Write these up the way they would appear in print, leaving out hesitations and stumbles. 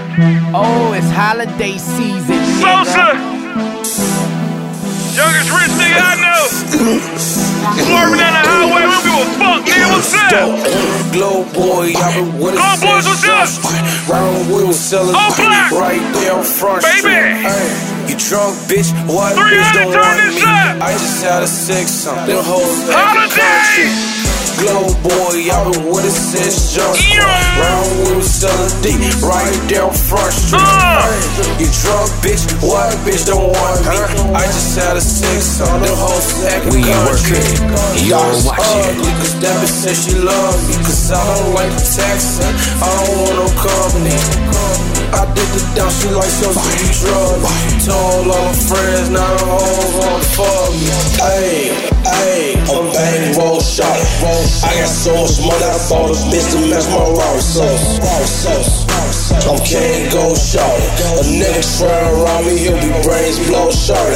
Oh, it's holiday season, Sosa! Youngest rich nigga I know. Swerving down the highway, we don't give a fuck, nigga. What's up? Glow boy, I've been with Glow boys, what's up? Round wheel selling All black. right there on Front Baby. Street. Ay, you drunk, bitch? What 300, bitch don't turn want this me? up. I just had a six something. Them hoes at the Holiday. country. Glow boy, I've been with it since jump. Yeah. Round wheel selling deep, right there on Front Street. Ay, you drunk, bitch? What bitch don't want me? I just had a six something. Them hoes at the country. Y'all watching. Cause that bitch said she love me. Cause I don't like the taxing. I don't want no company. I did the down, she like so you drug me. Told all my friends, now the hoes wanna fuck me. Ayy, I'm bang, roll shot. I got so much money, I bought this bitch to match my raw sauce. I'm can't go short. A nigga trying around me, he'll be brains blow short.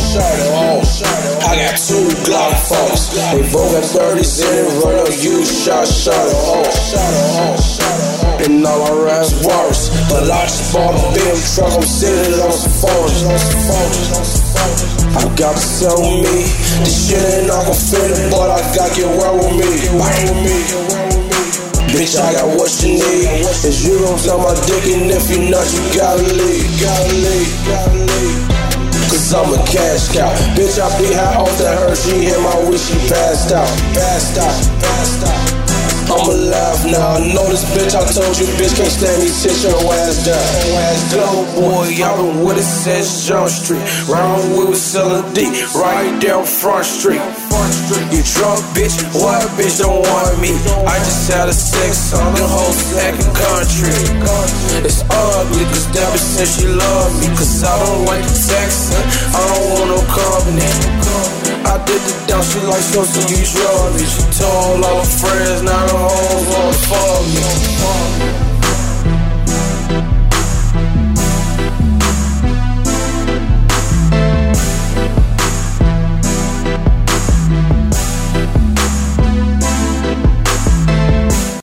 I got 2 Glock 4s. They both got 30s in it, run up, you shot. And all I rap's worse. But I just bought a big truck, I'm sitting on some phones. I got to sell me. This shit ain't not gon' fit it, but I got get well with me. Bitch, I got what you need. If you don't tell my dick, and if you not, you gotta leave. Cause I'm a cash cow. Bitch, I be high off that her. She hit my weed, she passed out. I'ma laugh now. I know this bitch, I told you, bitch, can't stand me, sit your ass down. Glow boy, I've been with it since Jump Street. Round wheel selling deep, right down Front Street. You drunk, bitch? What bitch don't want me? I just had a sex on the whole second country. It's ugly, cause that bitch said she love me. Cause I don't like the taxing, I don't want no company. I did the down, she like so you drug me. She told all her friends, now the hoes